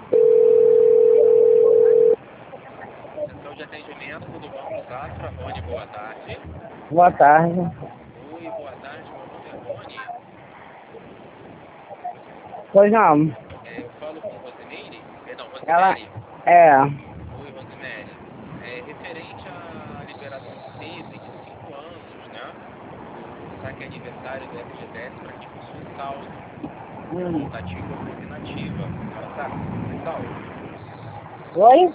Central de atendimento do Banco Safra. Rony, boa tarde. Boa tarde. Oi, boa tarde, meu nome é Rony. Pois não. Eu falo com Rosimeire? Perdão, Ela Rosemary? é. Oi, Rosemary. É referente à liberação que teve de 5 anos, né? Do saque aniversário do FGTS para quem possui saldo, conta ativa ou conta inativa. A senhora sabe se possui saldo? Oi?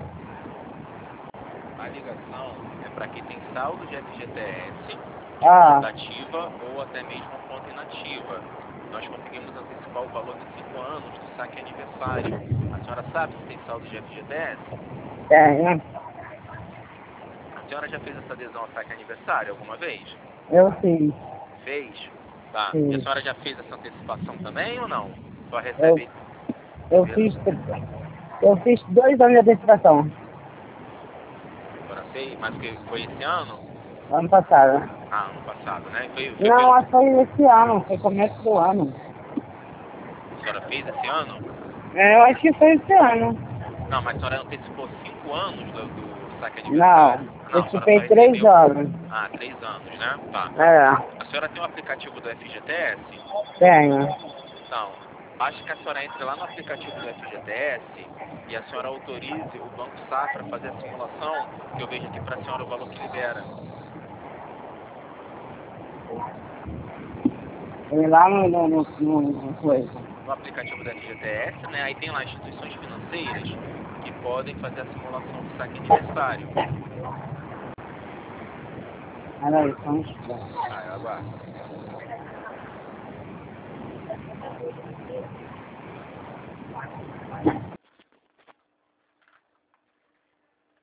A ligação é para quem tem saldo de FGTS, em Ah, conta ativa ou até mesmo conta inativa. Nós conseguimos antecipar o valor de 5 anos do saque aniversário. A senhora sabe se tem saldo de FGTS? tenho. A senhora já fez essa adesão ao saque aniversário alguma vez? Eu fiz. Fez? Tá. E a Fiz. senhora já fez essa antecipação também ou não? Só Eu, recebe... eu fiz. Eu fiz 2 anos de administração. A senhora fez? Mas que foi esse ano? Ano passado. Ah, ano passado, né? Foi Não, pelo... acho que foi esse ano. Foi começo do ano. A senhora fez esse ano? Eu acho que foi esse ano. Não, mas a senhora antecipou 5 anos do saque Não. aniversário? Eu Não, a senhora só fiquei 3 recebeu... anos. Ah, 3 anos, né? Tá. É, A senhora tem o aplicativo do FGTS? tenho. Então, basta que a senhora entre lá no aplicativo do FGTS e a senhora autorize o Banco Safra a fazer a simulação, que eu vejo aqui para a senhora o valor que libera. Fui lá no coisa. No aplicativo do FGTS, né? Aí tem lá instituições financeiras que podem fazer a simulação do saque aniversário. Peraí, só um instante. Ah, eu aguardo.